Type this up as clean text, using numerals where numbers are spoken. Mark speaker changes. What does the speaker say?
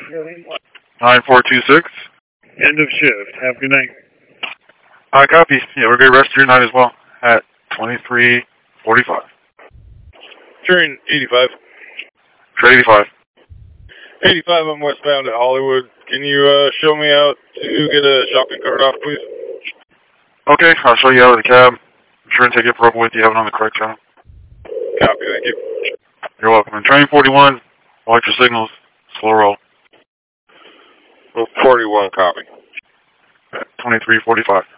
Speaker 1: 9426.
Speaker 2: End of shift. Have a good night.
Speaker 1: Copy. Yeah, we're going to rest your night as well at 2345.
Speaker 2: Train 85.
Speaker 1: Train 85.
Speaker 2: 85, I'm westbound at Hollywood. Can you show me out to get a shopping cart off, please?
Speaker 1: Okay, I'll show you out of the cab. I'm sure and take it for with you. Have it on the correct channel.
Speaker 2: Copy, thank you.
Speaker 1: You're welcome. And train 41, watch your signals. Slow roll.
Speaker 2: 41, copy.
Speaker 1: 2345.